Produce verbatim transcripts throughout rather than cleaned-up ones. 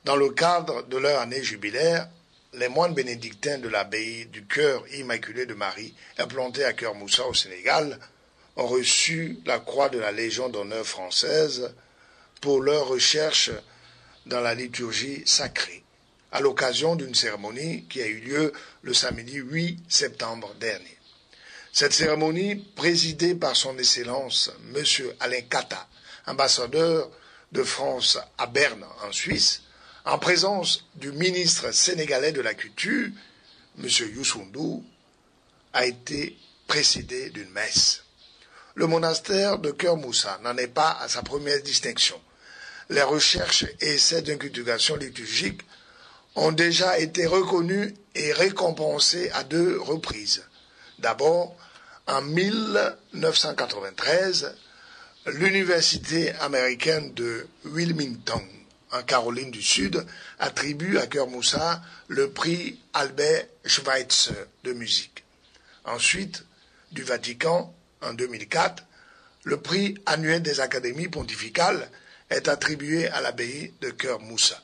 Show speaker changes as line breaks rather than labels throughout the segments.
Dans le cadre de leur année jubilaire, les moines bénédictins de l'abbaye du Cœur Immaculé de Marie, implantée à Cœur Moussa au Sénégal, ont reçu la croix de la Légion d'honneur française pour leur recherche dans la liturgie sacrée, à l'occasion d'une cérémonie qui a eu lieu le samedi huit septembre dernier. Cette cérémonie, présidée par son Excellence M. Alain Kata, ambassadeur de France à Berne, en Suisse, en présence du ministre sénégalais de la Culture, M. Youssou N'Dour, a été précédée d'une messe. Le monastère de Cœur Moussa n'en est pas à sa première distinction. Les recherches et essais d'inculturation liturgique ont déjà été reconnus et récompensés à deux reprises. D'abord, en mille neuf cent quatre-vingt-treize, l'université américaine de Wilmington, en Caroline du Sud, attribue à Cœur Moussa le prix Albert Schweitzer de musique. Ensuite, du Vatican, en deux mille quatre, le prix annuel des académies pontificales est attribué à l'abbaye de Cœur Moussa.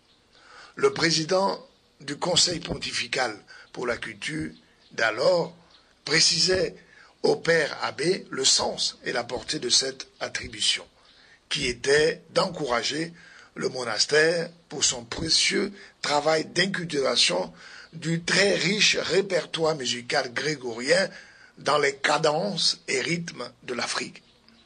Le président du Conseil pontifical pour la culture d'alors précisait au père abbé le sens et la portée de cette attribution, qui était d'encourager le monastère pour son précieux travail d'inculturation du très riche répertoire musical grégorien dans les cadences et rythmes de l'Afrique.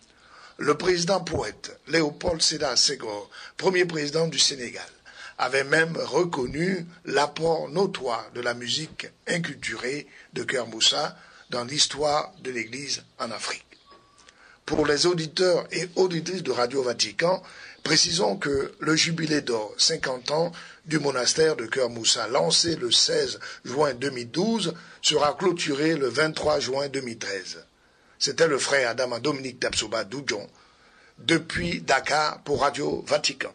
Le président poète Léopold Sédar Senghor, premier président du Sénégal, avait même reconnu l'apport notoire de la musique inculturée de Cœur Moussa dans l'histoire de l'Église en Afrique. Pour les auditeurs et auditrices de Radio Vatican, précisons que le jubilé d'or cinquante ans du monastère de Cœur Moussa, lancé le seize juin deux mille douze, sera clôturé le vingt-trois juin deux mille treize. C'était le frère Adama Dominique Tapsoba Doudjon, depuis Dakar pour Radio Vatican.